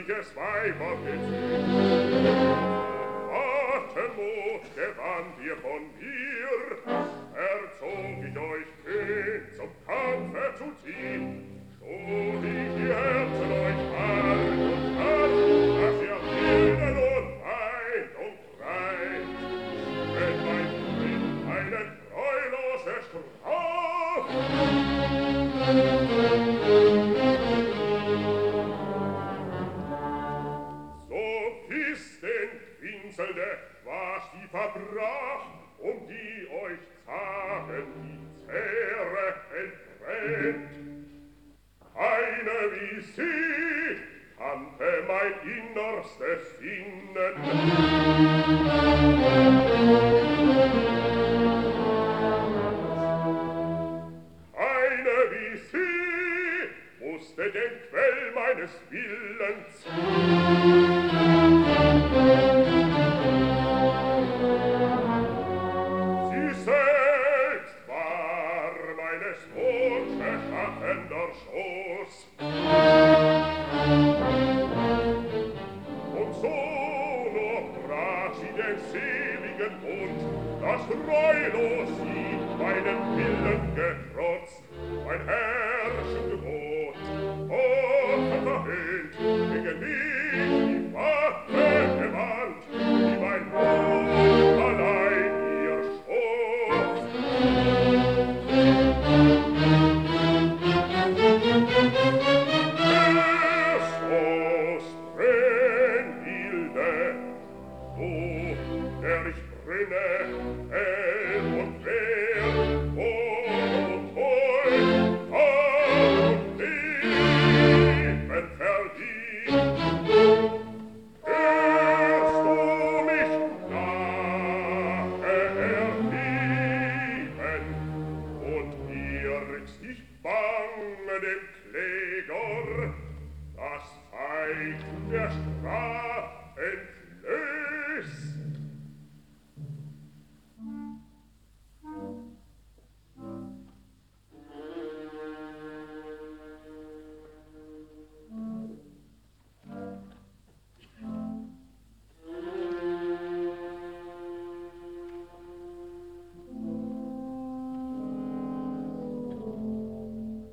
fürstliches Weibergesicht. Atemut gewandt ihr von mir, erzog ich euch hin zum Kampfe zu ziehen. Stoß ich die Herzen euch hart und hart, dass ihr wilden und weint und kreit. Wenn mein Fried eine treulose Straf, so ist den Quinzelde, was die verbrach, die euch zagen die Zähre entbrennt. Eine wie sie kannte mein innerstes Sinnen. Eine wie sie wusste den Quell meines Willens. Sie selbst war meines Wunsches schaffender Schoß. Und so nur brach sie den seligen Bund, dass treulos sie meinem Willen getrotzt, mein herrschen Gebot. Offen verhehlt, gegen mich die Waffe gewandt, die mein Mut allein ihr schoß. Es Brennhilde, du, der ich brenne, hell und fair, wohl und treu, Tag und Leben verdient. Hörst du mich nahe erheben und irrst dich bange dem Kläger, das Feind der Strafe